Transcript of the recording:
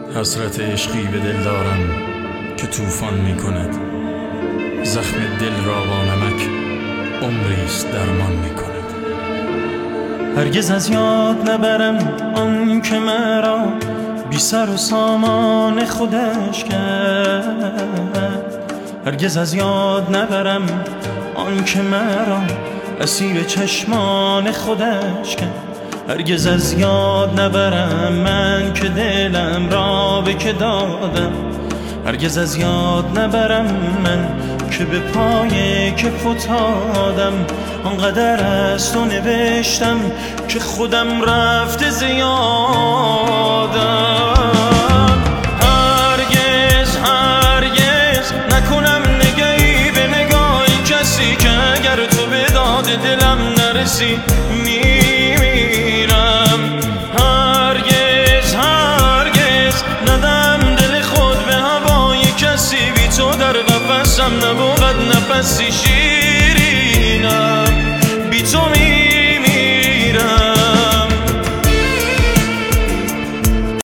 حسرت عشقی به دل دارم که طوفان می کند، زخم دل را با نمک عمریست درمان می کند. هرگز از یاد نبرم آن که مرا بی سر و سامان خودش کرد. هرگز از یاد نبرم آن که مرا اسیر چشمان خودش کرد. هرگز از یاد نبرم من که دلم را به که دادم. هرگز از یاد نبرم من که به پای که فتادم. آنقدر از تو نوشتم که خودم رفته زیادم. هرگز هرگز نکنم نگهی به نگاه کسی که اگر تو به داد دلم نرسی میمیرم. هرگز هرگز ندم دل خود به هوای کسی، بی تو در قفسم نبود نفسی شیرینم. بی تو